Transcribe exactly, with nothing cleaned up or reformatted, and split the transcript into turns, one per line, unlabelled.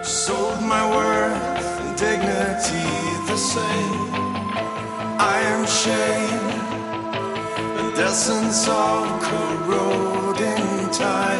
Sold my worth and dignity the same. I am shame and essence of corroding time.